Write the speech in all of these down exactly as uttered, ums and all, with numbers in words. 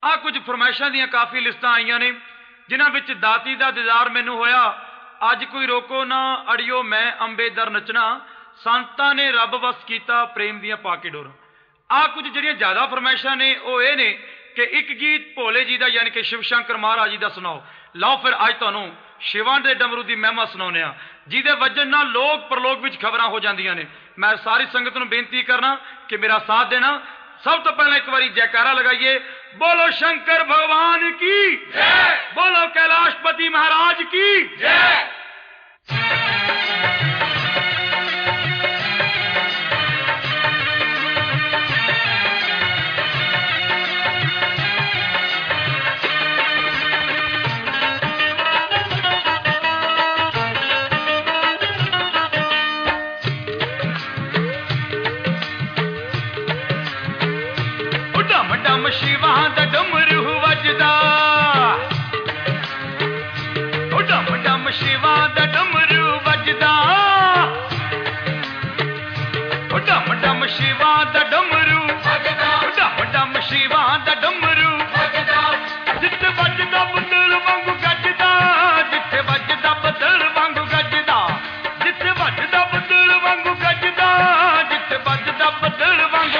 आ कुछ फरमाइशां दियां काफ़ी लिस्टां आईयां ने जिन्हां विच दाती दा दीदार मैनू होया। अज कोई रोको ना अड़ियो मैं अंबे दर नचना, संतां ने रब वस कीता प्रेम दियां पाके डोर। आ कुछ जिहड़ियां ज़्यादा फरमाइशां ने वो ये ने कि एक गीत भोले जी का यानी कि शिव शंकर महाराज जी का सुनाओ। लाओ फिर अज तुहानूं शिवां दे डमरू की महिमा सुनाउने आ जिहदे वजन नाल लोक परलोक विच खबरां हो जांदियां ने। मैं सारी संगत नूं बेनती करना कि मेरा साथ देना। सब तो पहले एक बारी जयकारा लगाइए, बोलो शंकर भगवान की जय, बोलो कैलाशपति महाराज की जय। शिवां दा डमरू वजदा, ओ डम डम शिवां दा डमरू वजदा, ओ डम डम शिवां दा डमरू वजदा, ओ डम डम शिवां दा डमरू वजदा। जिथे वजदा बदल वांगू गजदा, जिथे वजदा बदल वांगू गजदा, जिथे वजदा बदल वांगू गजदा, जिथे वजदा बदल वांगू।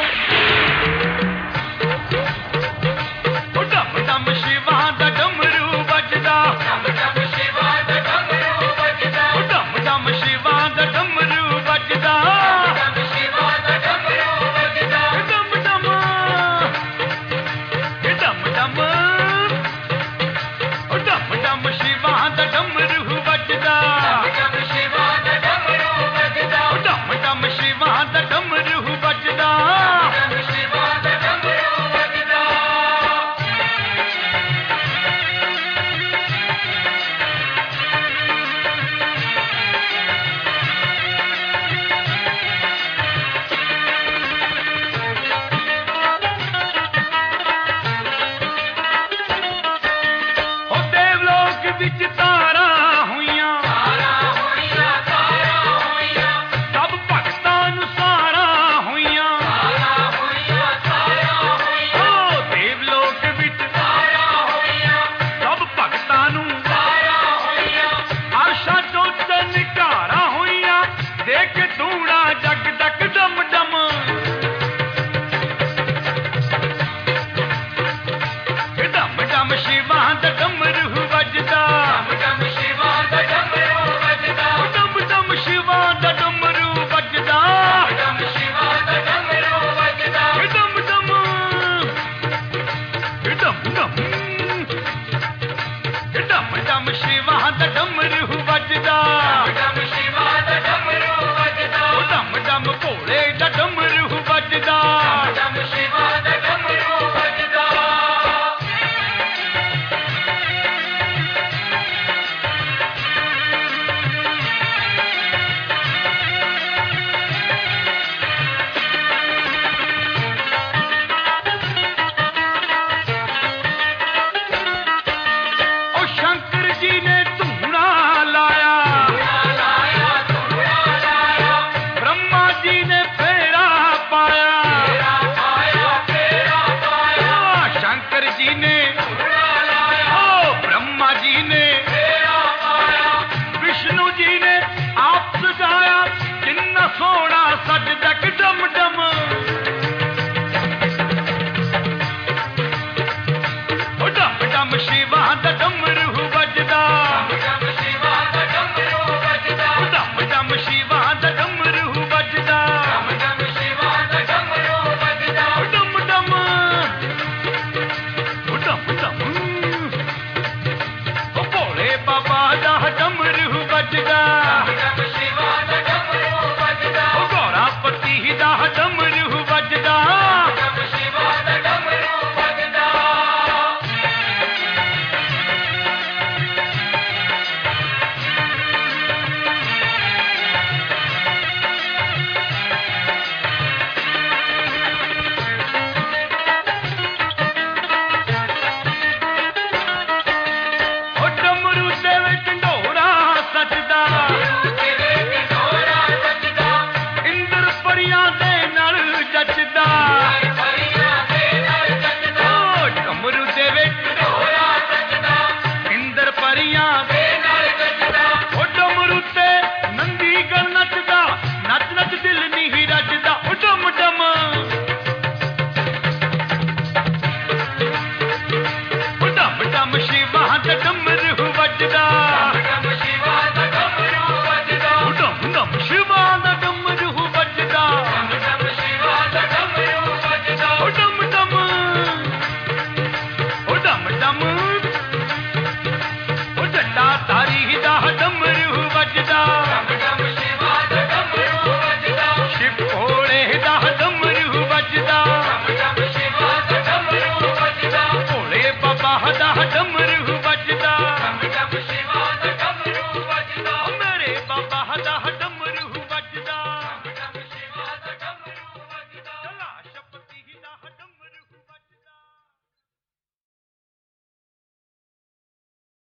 शिवां दा डमरू वजदा।